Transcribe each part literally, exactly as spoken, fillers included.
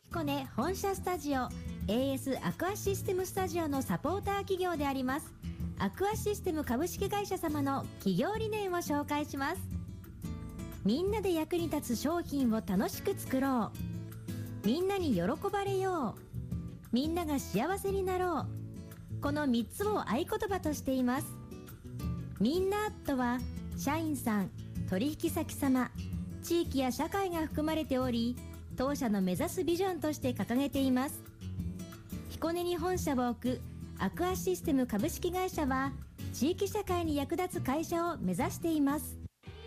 彦根本社スタジオ エーエス アクアシステムスタジオのサポーター企業でありますアクアシステム株式会社様の企業理念を紹介します。みんなで役に立つ商品を楽しく作ろう、みんなに喜ばれよう、みんなが幸せになろう、このみっつを合言葉としています。みんなとは社員さん、取引先様、地域や社会が含まれており、当社の目指すビジョンとして掲げています。彦根に本社を置くアクアシステム株式会社は地域社会に役立つ会社を目指しています。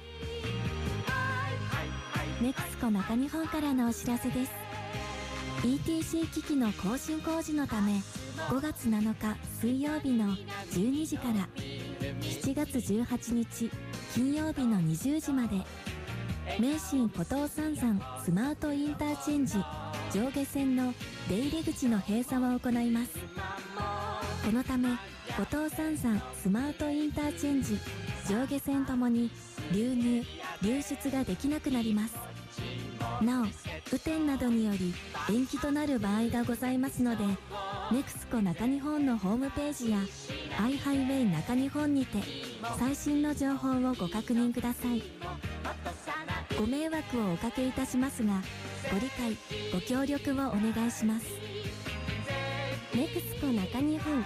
ネクスコ中日本からのお知らせです。 イーティーシー 機器の更新工事のためごがつなのか水曜日のじゅうにじからしちがつじゅうはちにち金曜日のにじゅうじまで名神五島三山スマートインターチェンジ上下線の出入り口の閉鎖を行います。このため五島三山スマートインターチェンジ上下線ともに流入・流出ができなくなります。なお雨天などにより延期となる場合がございますので、ネクスコ中日本のホームページやアイハイウェイ中日本にて最新の情報をご確認ください。ご迷惑をおかけいたしますが、ご理解ご協力をお願いします。ネクスコ中日本。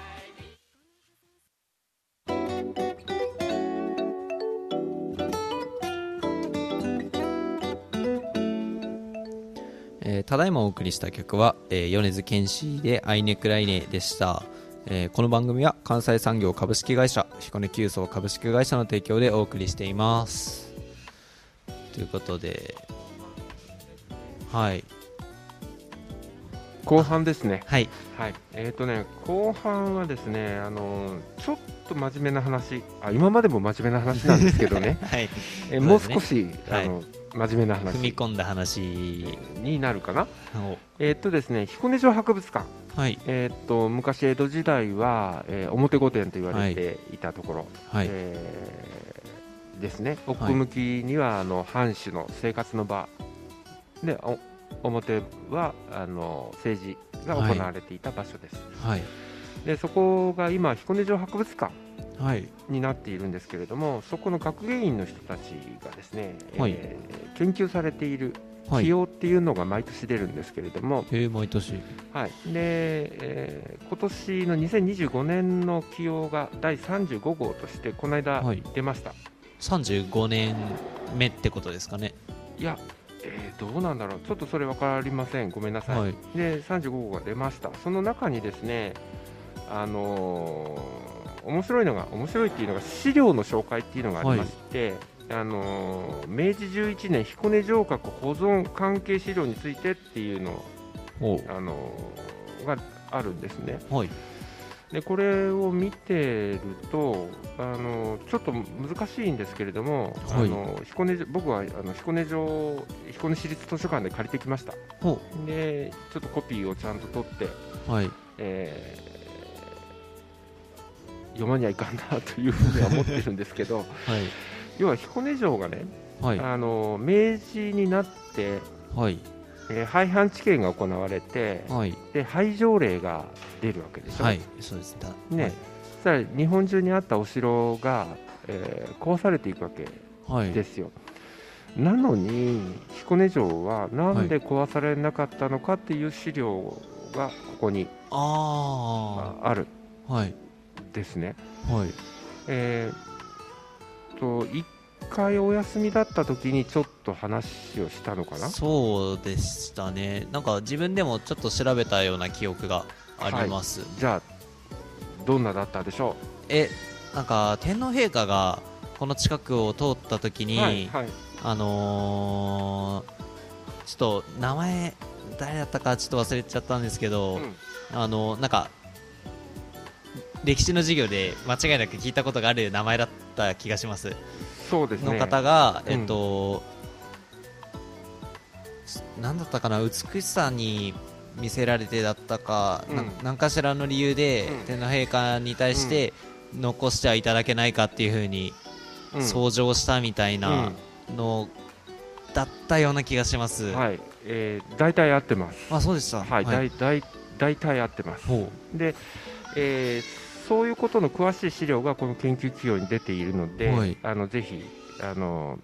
えー、ただいまお送りした曲は、えー、米津玄師でアイネクライネでした。えー、この番組は関西産業株式会社彦根急走株式会社の提供でお送りしています。ということで、はい、 後半ですね。 はい、 はい、えーとね後半はですね、あのちょっと真面目な話、あ今までも真面目な話なんですけどね、 はい、 えーもう少し、 はい、 あの真面目な話踏み込んだ話になるかな。えーとですね彦根城博物館、 はい、 えーと昔江戸時代は、えー、表御殿と言われていたところ、はい、えー、ですね。奥向きには、はい、あの藩主の生活の場で、表はあの政治が行われていた場所です、はい、でそこが今彦根城博物館になっているんですけれども、そこの学芸員の人たちがですね、はい、えー、研究されている起用っていうのが毎年出るんですけれども、 はい、毎年、 はい、で、えー、今年のにせんにじゅうごねんの起用がだいさんじゅうごごうとしてこの間出ました、はい、 さんじゅうごねんめってことですかね。いや、えー、どうなんだろう、ちょっとそれ分かりません、ごめんなさい、はい、でさんじゅうごごうが出ました。その中にですね、あのー、面白いのが面白いっていうのが資料の紹介っていうのがありまして、はい、あのー、めいじじゅういちねん彦根城郭保存関係資料についてっていうの、あのー、があるんですね、はい、でこれを見てると、あのちょっと難しいんですけれども、はい、あの彦根僕はあの彦根城彦根市立図書館で借りてきました。でちょっとコピーをちゃんと取って、はい、えー、読まにはいかんなというふうには思ってるんですけど、はい、要は彦根城がね、はい、あの明治になって、はい、えー、廃藩置県が行われて、はい、で廃城令が出るわけでしょ、はい、そうですね、はい、そしたら日本中にあったお城が、えー、壊されていくわけですよ、はい、なのに彦根城はなんで壊されなかったのかっていう資料がここにあある、はい、ですね、はい、えー、と一回お休みだった時にちょっと話をしたのかな。 そうでしたね。なんか自分でもちょっと調べたような記憶があります、はい、 じゃあどんなだったでしょう。 えなんか天皇陛下がこの近くを通った時に、はいはい、あのー、ちょっと名前誰だったかちょっと忘れちゃったんですけど、うん、あのなんか歴史の授業で間違いなく聞いたことがある名前だった気がします。 そうですね、 の方が、えっと、うん、なんだったかな、美しさに見せられてだったか、うん、何かしらの理由で、うん、天皇陛下に対して残してはいただけないかっていう風に訴状したみたいなのだったような気がします、 うん、はい、 えー、大体合ってます。 あ、そうでした。 はい、はい、だい大体合ってます。で、えー、そういうことの詳しい資料がこの研究企業に出ているので、はい、あのぜひあの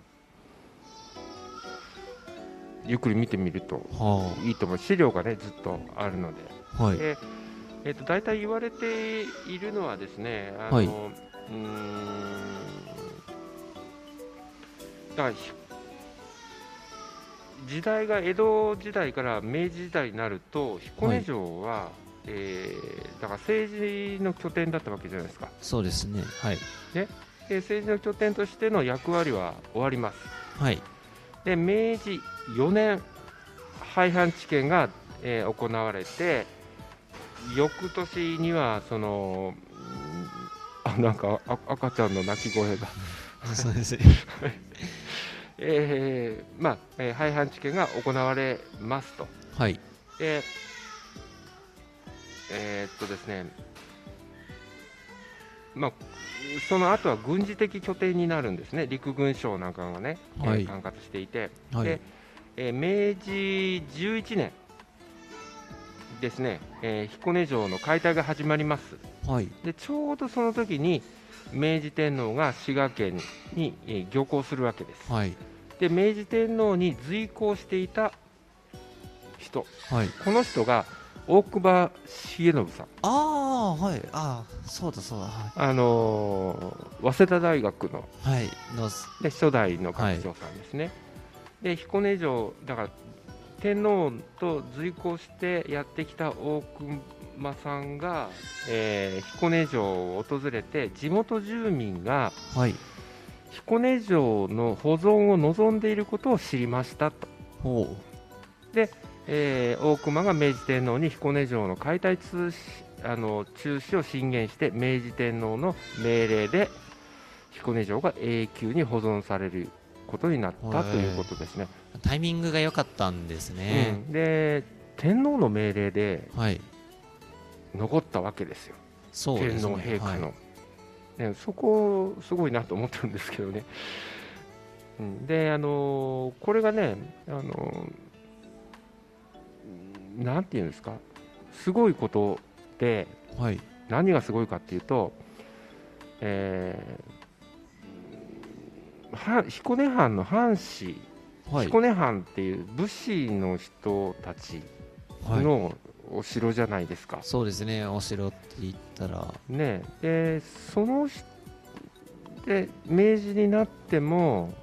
ゆっくり見てみるといいと思う。資料がねずっとあるので、はい、でえー、と大体言われているのはですね、あの、はい、うーんだから時代が江戸時代から明治時代になると彦根城は、はい、えー、だから政治の拠点だったわけじゃないですか。 そうですね、はい、 ねで政治の拠点としての役割は終わります。 はい、で明治よねん廃藩置県が、えー、行われて、翌年にはそのあなんか赤ちゃんの泣き声がそうですねえーまあえー、廃藩置県が行われますと。 はい。 でえー、っとですねまあその後は軍事的拠点になるんですね。陸軍省なんかがね、はい、管轄していて、はい、でえー、明治じゅういちねんですね、えー、彦根城の解体が始まります。はい、でちょうどその時に明治天皇が滋賀県に、えー、行幸するわけです。はい、で明治天皇に随行していた人、はい、この人が大隈重信さん。 ああ、はい、ああ、そうだそうだ、はい、 あのー、早稲田大学の、 はい、ので初代の学長さんですね。はい、で彦根城だから天皇と随行してやってきた大隈さんが、えー、彦根城を訪れて地元住民が、はい、彦根城の保存を望んでいることを知りましたと。ほうで、えー、大隈が明治天皇に彦根城の解体通あの中止を進言して明治天皇の命令で彦根城が永久に保存されることになったということですね。 タイミングが良かったんですね。 うん、で天皇の命令で残ったわけですよ、はい、天皇陛下の、はいね、そこすごいなと思ってるんですけどね。うん、であのこれがねあのなんていうんですかすごいことで、はい、何がすごいかっていうと、えー、彦根藩の藩士はい、彦根藩っていう武士の人たちのお城じゃないですか。はい、 そうですね、お城って言ったらねでそので明治になっても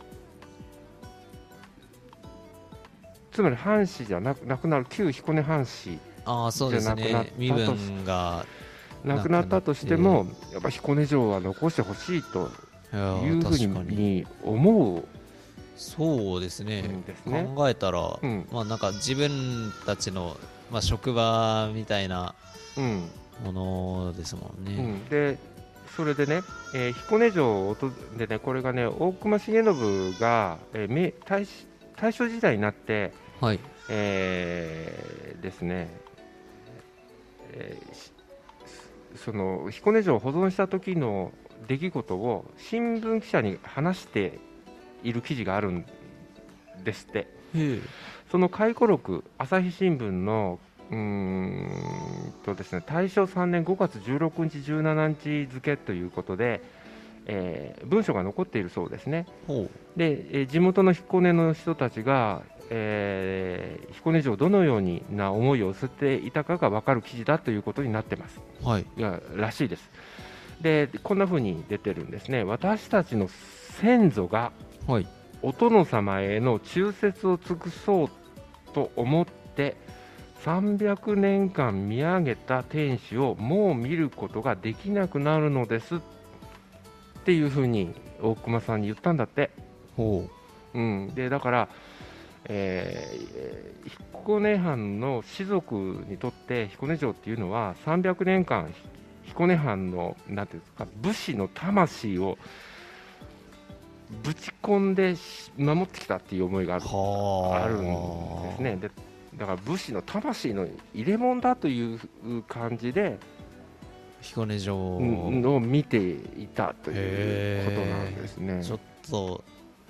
つまり藩士じゃなくなくなる旧彦根藩士じゃなくなったと身分がなくなったとしてもやっぱ彦根城は残してほしいというふうに思う。 そうですね、ですね考えたら、うん、まあなんか自分たちの、まあ、職場みたいなものですもんね。 うんうん、でそれでね、えー、彦根城でねこれがね大隈重信が、えー、大, 大正時代になって、はいえー、ですね、えー、その彦根城を保存した時の出来事を新聞記者に話している記事があるんですって。その回顧録朝日新聞のうーんとですね大正さんねんごがつじゅうろくにちじゅうしちにち付ということで、えー、文書が残っているそうですね。で、えー、地元の彦根の人たちが、えー、彦根城どのようにな思いを寄せていたかが分かる記事だということになってます。はい、いやらしいです。でこんな風に出てるんですね。私たちの先祖がはい、お殿様への忠節を尽くそうと思ってさんびゃくねんかん見上げた天守をもう見ることができなくなるのですっていうふうに大隈さんに言ったんだって。ほう、うん、でだから、えー、彦根藩の士族にとって彦根城っていうのはさんびゃくねんかん彦根藩のなんていうんですか武士の魂をぶち込んで守ってきたっていう思いがある、あるんですね。でだから武士の魂の入れ物だという感じで彦根城を見ていたということなんですね。 ちょっと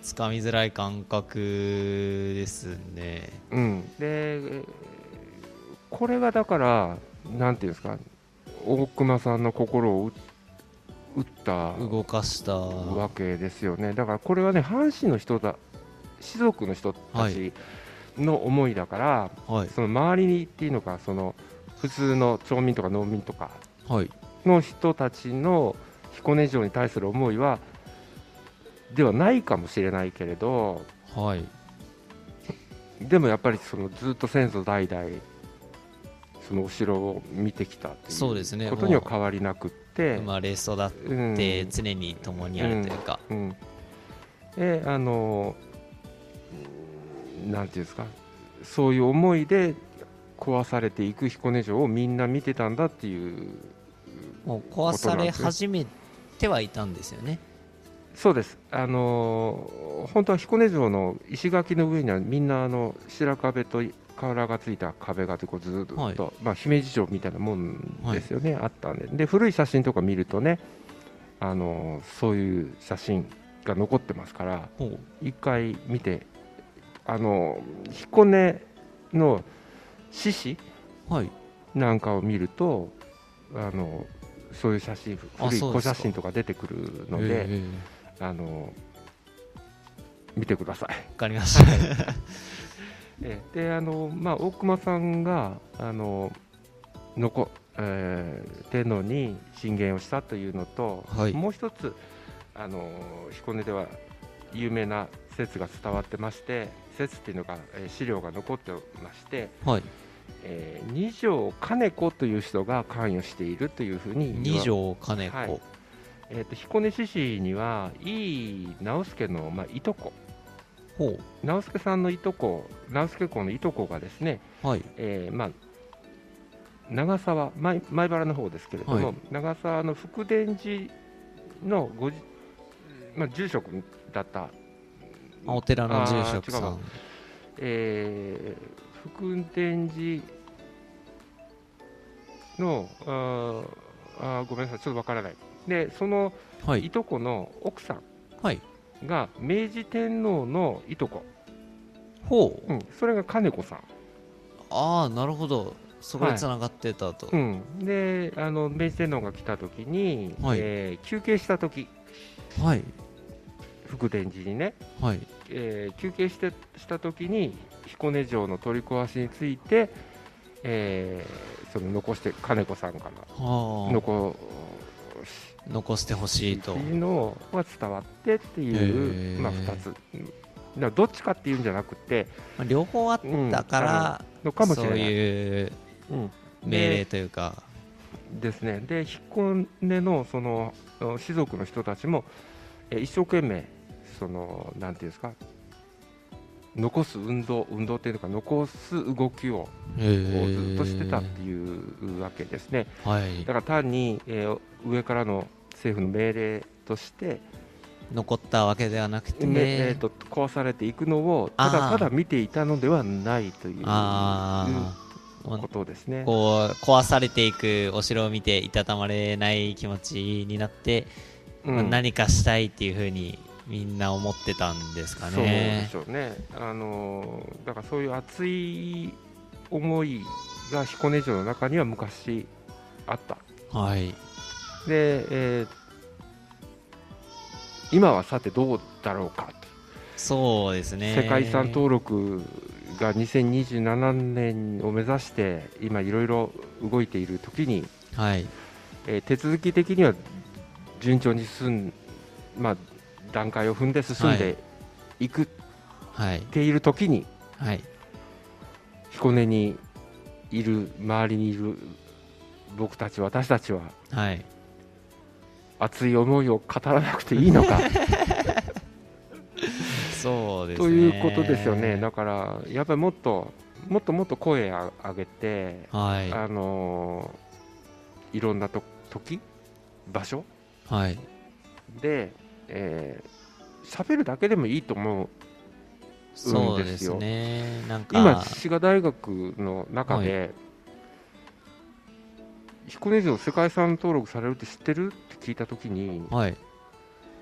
つかみづらい感覚ですね。 うん、でこれがだからなんていうんですか、大隈さんの心を打った動かしたわけですよね。だからこれはね、阪神の人だ、士族の人たちの思いだから、はい、その周りにっていうのか、その普通の町民とか農民とかの人たちの彦根城に対する思いはではないかもしれないけれど、はい、でもやっぱりそのずっと先祖代々そのお城を見てきたということには変わりなくって、 生まれ育って常に共にあるというか、 うんうんうん、であのなんていうんですか、そういう思いで壊されていく彦根城をみんな見てたんだっていう、 もう壊され始めてはいたんですよね。 そうです。あの本当は彦根城の石垣の上にはみんなあの白壁と瓦がついた壁がこうずっと、はい、まあ、姫路城みたいなもんですよね、はい、あったんで、で古い写真とか見るとね、あのそういう写真が残ってますから、一回見て、あの彦根の獅子なんかを見ると、あのそういう写真、古い古写真とか出てくるので、あの見てください。わかりましたで、あのまあ、大隈さんがあののこ、えー、天皇に進言をしたというのと、はい、もう一つあの彦根では有名な説が伝わってまして、説っていうのが、えー、資料が残ってまして、はい、えー、二条兼子という人が関与しているというふうに。 二条兼子、はい、 えー、と彦根志士には井伊直弼の、まあ、いとこ、ほう、直弼さんのいとこ、直弼公のいとこがですね、はい、えーまあ、長沢、前前原の方ですけれども、はい、長沢の福田寺のごじ、まあ、住職だった、 お寺の住職さん、 えー、福田寺のああごめんなさい、ちょっとわからない。でそのいとこの奥さんが明治天皇のいとこ、ほう、うん、それが兼子さん。 ああ、なるほど、そこでつながってたと、 はい、うん、であの明治天皇が来た時に、はい、えー、休憩した時、はい、福田寺にね、はい、えー、休憩してした時に彦根城の取り壊しについて、えー、その残して兼子さんから残残してほしいというのが伝わってっていう、まあ、ふたつだどっちかっていうんじゃなくて、 まあ、両方あったから、うん、のかもしれない、そういう命令というか、 うん、でですね。で彦根のその士族の人たちもえ一生懸命そのなんていうんですか、残す運動運動っていうのか、残す動きをずっとしてたっていうわけですね、はい、だから単に、えー、上からの政府の命令として残ったわけではなくて、 えー、と壊されていくのをただただ見ていたのではないということですね。 こう壊されていくお城を見ていたたまれない気持ちになって、うん、何かしたいっていう風にみんな思ってたんですかね。 そうでしょうね。あのだからそういう熱い思いが彦根城の中には昔あった。はい。で、えー、今はさてどうだろうかと。 そうですね。 世界遺産登録がにせんにじゅうななねんを目指して今いろいろ動いている時に、はい、えー、手続き的には順調に進ん、まあ段階を踏んで進んでいくっている時に、はいはい、彦根にいる周りにいる僕たち私たちは、はい、熱い思いを語らなくていいのかそうですね、 ということですよね。だからやっぱりもっともっともっと声を上げて、はい、あのいろんなと時場所、はい、でえー、喋るだけでもいいと思うんですよ。そうですね。なんか今滋賀大学の中で、はい、彦根城世界遺産登録されるって知ってるって聞いたときに、はい、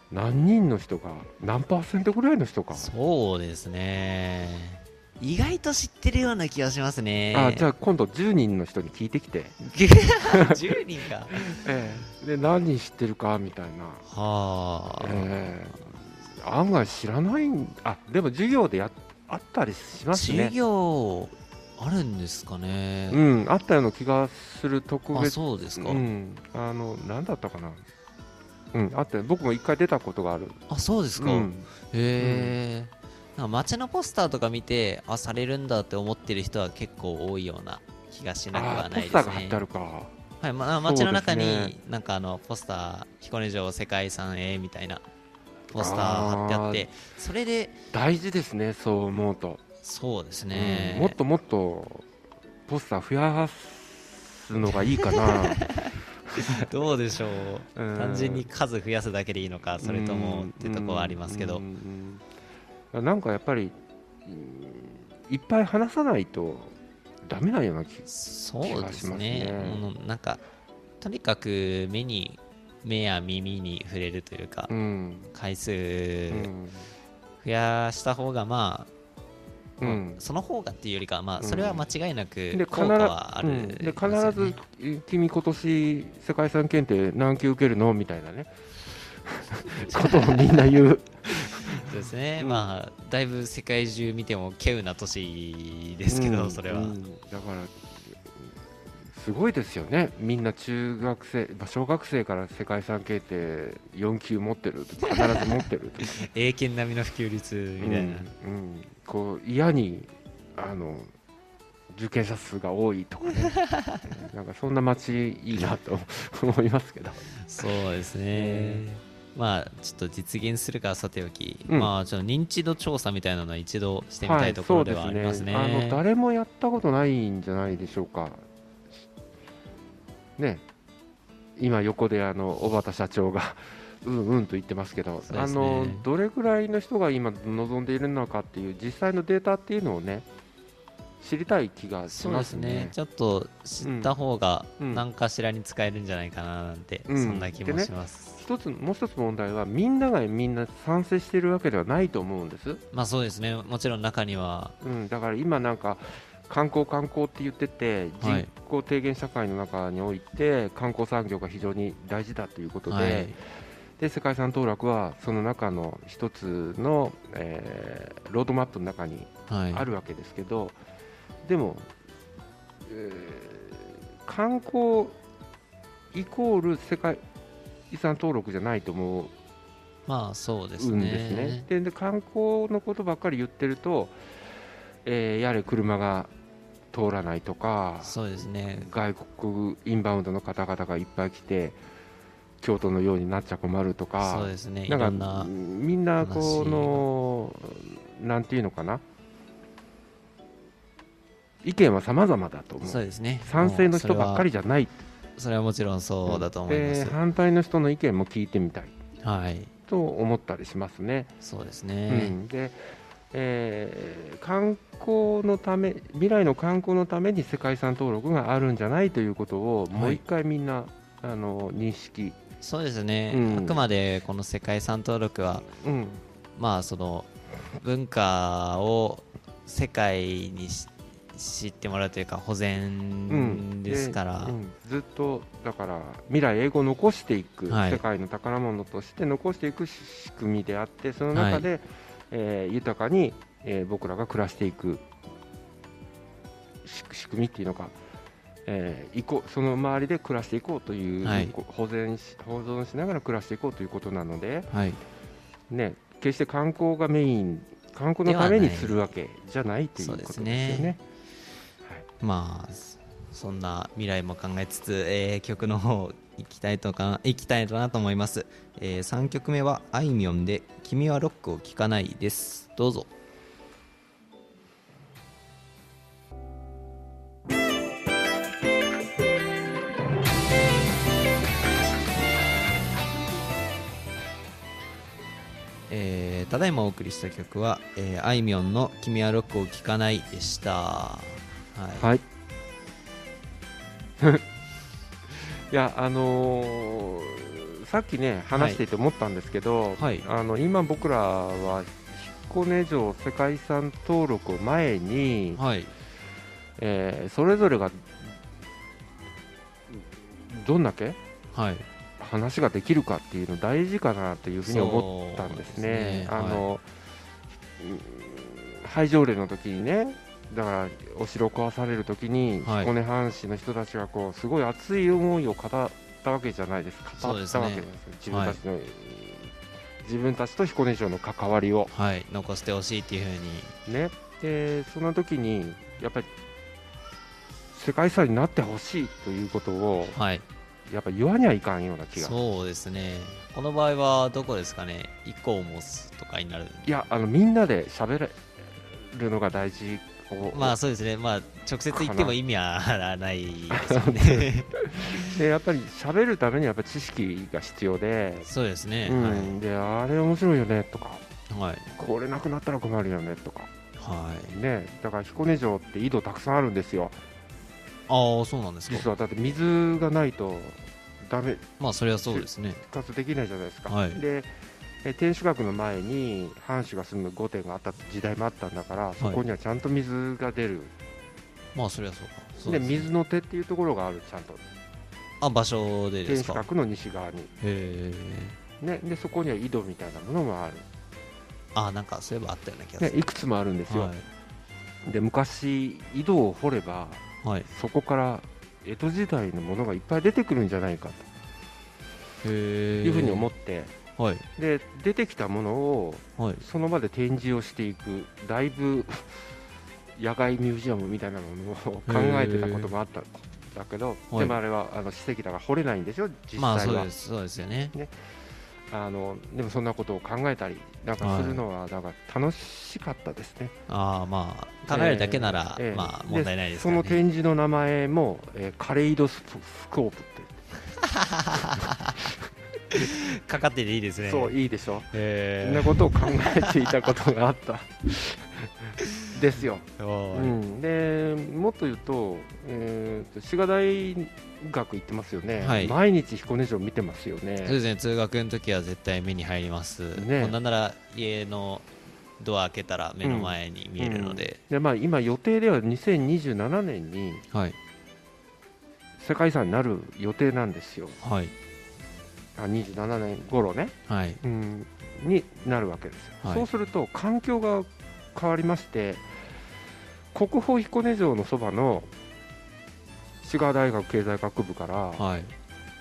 何人の人が何パーセントぐらいの人か。 そうですね、意外と知ってるような気がしますね。 あ、じゃあ今度じゅうにんの人に聞いてきてじゅうにんか、 ええ、で何人知ってるかみたいな。 はあ、 えー、案外知らないん。あ、でも授業でやあったりしますね。 授業あるんですかね。 うん、あったような気がする。特別。 あ、そうですか。 うん、あの何だったかな。うん、あって、僕も一回出たことがある。 あ、そうですか。うん、へえ、うん、なんか街のポスターとか見て、あ、されるんだって思ってる人は結構多いような気がしなくはないですね。 ポスターが貼ってあるか。 はい、まあ、街の中に、ね、なんかあのポスター、彦根城世界遺産へみたいなポスター貼ってあって、それで大事ですね、そう思うと。 そうですね、 うん、もっともっとポスター増やすのがいいかな。 どうでしょう、うん、単純に数増やすだけでいいのか、それともってとこはありますけど、うんうんうん、なんかやっぱりいっぱい話さないとダメなような気がしますね。そうですね、 うん、なんかとにかく目に目や耳に触れるというか、うん、回数増やした方がまあうん、その方がっていうよりか、まあ、それは間違いなく効果はある、ね、 で必ず君今年世界遺産検定何級受けるのみたいなねことをみんな言う。 そうですね、うん、まあだいぶ世界中見ても稀有な年ですけど、うん、それは、うん、 だからすごいですよね。みんな中学生、小学生から世界遺産検定よん級持ってる、必ず持ってるとか英検並みの普及率みたいな、うんうん、 こう嫌にあの受験者数が多いとかねなんかそんな街いいなと思いますけど。 そうですね、えー、まあちょっと実現するかはさておき、うん、まあちょっと認知度調査みたいなのは一度してみたいところではありますね。 はい、そうですね。あの誰もやったことないんじゃないでしょうかね。今横であの小畑社長がうんうんと言ってますけど、ね、あのどれぐらいの人が今望んでいるのかっていう実際のデータっていうのをね知りたい気がしますね。そうですね、 ちょっと知った方が何かしらに使えるんじゃないかななんて、うん、そんな気もします、 ね、一つもう一つ問題はみんながみんな賛成しているわけではないと思うんです。 まあそうですね、もちろん中には、 うん、だから今なんか観光観光って言ってて、人口低減社会の中において観光産業が非常に大事だということで、はい、で世界遺産登録はその中の一つの、えー、ロードマップの中にあるわけですけど、はい、でも、えー、観光イコール世界遺産登録じゃないと思う。 まあそうですね。ですね。 で、で観光のことばっかり言ってると、えー、やれ車が通らないとか、 そうですね、 外国インバウンドの方々がいっぱい来て京都のようになっちゃ困るとか、 そうですね、 なんかいろんなみんなこのなんていうのかな、意見は様々だと思う。 そうですね、 賛成の人ばっかりじゃない。 それはもちろんそうだと思います。 反対の人の意見も聞いてみたい、 はい、 と思ったりしますね。 そうですね、 うん、でえー、観光のため、未来の観光のために世界遺産登録があるんじゃないということをもう一回みんな、はい、あの認識。 そうですね、うん、あくまでこの世界遺産登録は、うん、まあその文化を世界に知ってもらうというか保全ですから、うんうん、 ずっとだから未来永劫残していく、はい、世界の宝物として残していく仕組みであって、その中で、はい、えー、豊かに、えー、僕らが暮らしていく仕組みっていうのか、えー、いこその周りで暮らしていこうという、はい、保全し保存しながら暮らしていこうということなので、はいね、決して観光がメイン、観光のためにするわけじゃないということですよね。 はい、まあそんな未来も考えつつ、えー、曲の方いきたいとかいきたいなと思います、えー、さんきょくめはあいみょんで君はロックを聴かないです。どうぞ。えー、ただいまお送りした曲は、えー、あいみょんの君はロックを聴かないでした。はい、 はいいやあのー、 さっきね話していて思ったんですけど、はい、あの今僕らは彦根城世界遺産登録を前に、はい、えー、それぞれがどんだけ、はい、話ができるかっていうの大事かなというふうに思ったんですね。あの、はい、廃城令の時にね、だからお城を壊される時に、はい、彦根藩士の人たちがこうすごい熱い思いを語ったわけじゃないですか。語ったわけです。自分たちの、はい、自分たちと彦根城の関わりを、 はい、残してほしいっていうふうにね。でその時にやっぱり世界遺産になってほしいということを、はい、やっぱ言わにはいかんような気が。 そうですね。この場合はどこですかね。イコーモスとかになる。 いや、あのみんなで喋れるのが大事。 まあそうですね。まあ直接言っても意味はないですよね。 でやっぱり喋るためにはやっぱ知識が必要で。 そうですね。 うんはい、であれ面白いよねとか、はい、これなくなったら困るよねとか。はいね、だから彦根城って井戸たくさんあるんですよ。 ああそうなんですか。 実はだって水がないとダメ。 まあそれはそうですね。 生活できないじゃないですか。はい、でえ天守閣の前に藩主が住む御殿があった時代もあったんだから、はい、そこにはちゃんと水が出る。 まあそれはそうか。 そうですね、で水の手っていうところがある。ちゃんとあ場所でですか。 天守閣の西側に。へー、ね、でそこには井戸みたいなものもある。 あなんかそういえばあったような気がする、 ね、いくつもあるんですよ。はい、で昔井戸を掘れば、はい、そこから江戸時代のものがいっぱい出てくるんじゃないかというふうに思って、はい、で出てきたものを、はい、その場で展示をしていくだいぶ野外ミュージアムみたいなものを考えてたこともあったんだけど、でもあれはあの史跡だから掘れないんですよ実際は。まあそうです、そうですよね。ねあのでもそんなことを考えたりなんかするのはなんか楽しかったですね。 ああまあ考えるだけなら、えー、まあ問題ないですからね。 その展示の名前も、えー、カレイドスコープってかかってていいですね。 そういいでしょ。えー、そんなことを考えていたことがあったですよ。うん、でもっと言うと、えー、と滋賀大学行ってますよね、はい、毎日彦根城見てますよね。 そうですね、通学の時は絶対目に入ります、ね、なんなら家のドア開けたら目の前に見えるので、 うんうんでまあ、今予定ではにせんにじゅうななねんに世界遺産になる予定なんですよ、はい、あにじゅうななねん頃ね、はいうん、になるわけですよ、はい、そうすると環境が変わりまして国宝彦根城のそばの滋賀大学経済学部から、はい、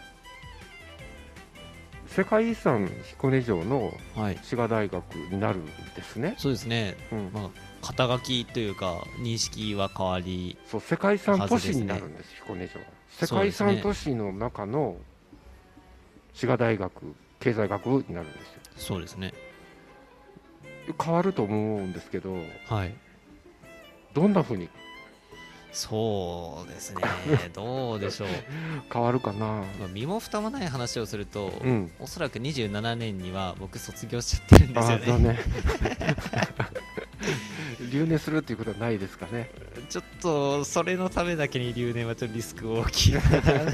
世界遺産彦根城の滋賀大学になるんですね、はい、 そうですね、うんまあ、肩書きというか認識は変わり、 そう、世界遺産都市になるんです、彦根城。世界遺産都市の中の滋賀大学経済学部になるんですよ。 そうですね、 変わると思うんですけど、はい、どんなふうに。 そうですねどうでしょう変わるかな、 まあ、身も蓋もない話をすると、うん、おそらくにじゅうななねんには僕卒業しちゃってるんですよね。あ、だね留年するっていうことはないですかね。 ちょっとそれのためだけに留年はちょっとリスク大きいあ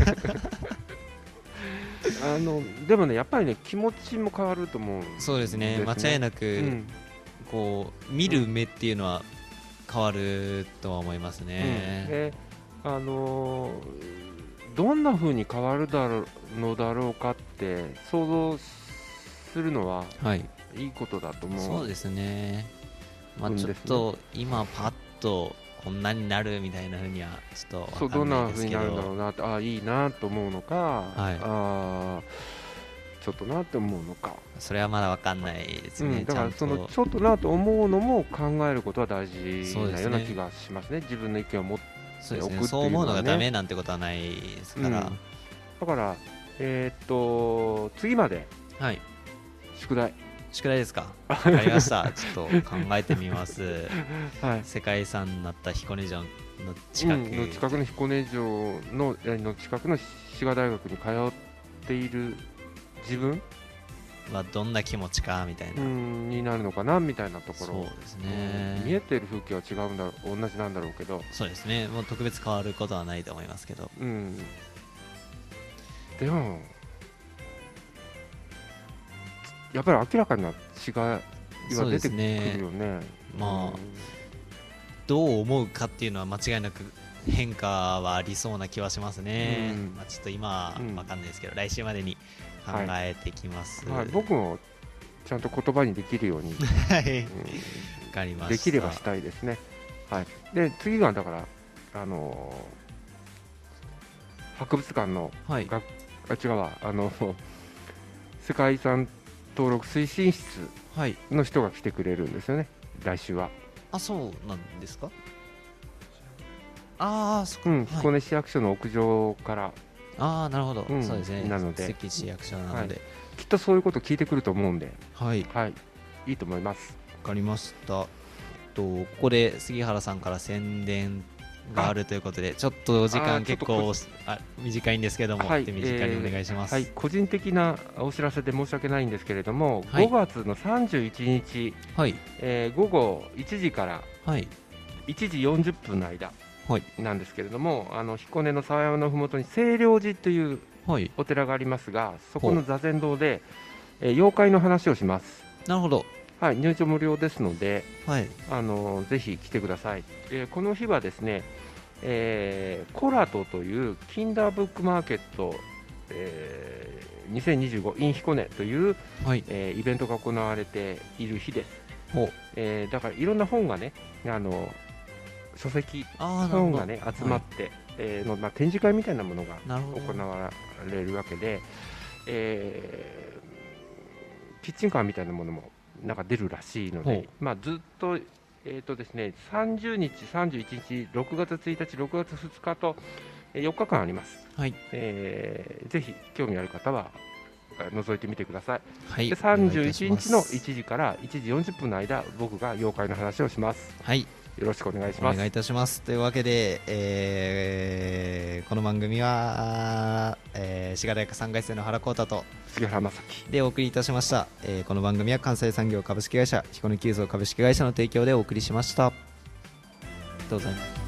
のでもねやっぱりね気持ちも変わると思うんですね。 そうですね、間違いなく、うん、こう見る目っていうのは変わるとは思いますね、うんであのー、どんな風に変わるだろうのだろうかって想像するのは、はい、いいことだと思う。 そうですね、まあ、ちょっと今パッとこんなになるみたいな風にはちょっと分かんないですけど、そうどんな風になるんだろうなって、ああいいなと思うのか、はい、あちょっとなって思うのか、 それはまだ分かんないですね、うん、 だからそのちょっとなと思うのも考えることは大事なような気がしますね。自分の意見を持っておくっていうのは、ね、そうですね、そう思うのがダメなんてことはないですから、うん、 だからえー、っと次まで、はい、宿題宿題ですか。わかりましたちょっと考えてみます、はい、世界遺産になった彦根城の近く、うん、 の近くの彦根城 の, の近くの滋賀大学に通っている自分はどんな気持ちかみたいなうんになるのかなみたいなところ。 そうですね、 見えている風景は違うんだろう、同じなんだろうけど、 そうですね、もう特別変わることはないと思いますけど、うん、 でもやっぱり明らかな違いが出てくるよね。 まあ、どう思うかっていうのは間違いなく変化はありそうな気はしますね。うん、まあ、ちょっと今は分かんないですけど、うん、来週までに考えてきます。 はいはい、僕もちゃんと言葉にできるように、 はい、うん、分かりました。 できればしたいですね。はい、で次がだからあのー、博物館の、はい、あ違うわあの世界遺産登録推進室の人が来てくれるんですよね、来週は。 あ、そうなんですか。ああ、そこ、うん、彦根市役所の屋上から。 ああ、なるほど、うん、そうですね。 なので関市役所なので、はい、 きっとそういうこと聞いてくると思うんで、 はい、 はい、いいと思います。 わかりました。とここで杉原さんから宣伝があるということで、ちょっとお時間結構あ短いんですけども、はい、手短にお願いします。 えーはい、個人的なお知らせで申し訳ないんですけれども、はい、ごがつのさんじゅういちにち、はい、えー、午後いちじからいちじよんじゅっぷんの間なんですけれども、はい、あの彦根の沢山のふもとに清涼寺というお寺がありますが、そこの座禅堂で、えー、妖怪の話をします。 なるほど。 はい、入場無料ですので、はい、あのぜひ来てください。えー、この日はですね、えー、コラトというキンダーブックマーケット、えー、にせんにじゅうご in 彦根という、はい、えー、イベントが行われている日です。えー、だからいろんな本がね、あの書籍本がね集まって、はい、えーのまあ、展示会みたいなものが行われるわけで、えー、キッチンカーみたいなものもなんか出るらしいので、まあ、ずっと、えーとですね、さんじゅうにち、さんじゅういちにち、ろくがつついたち、ろくがつふつかとよっかかんあります。はい、えー、ぜひ興味ある方は覗いてみてください。はい、でさんじゅういちにちのいちじからいちじよんじゅっぷんの間、僕が妖怪の話をします。はい、よろしくお願いします。 お願いいたします。というわけで、えー、この番組は、えー、滋賀大学さんかいせいの原浩太と杉原正樹でお送りいたしました。えー、この番組は関西産業株式会社彦根急造株式会社の提供でお送りしました。ありがとうございます。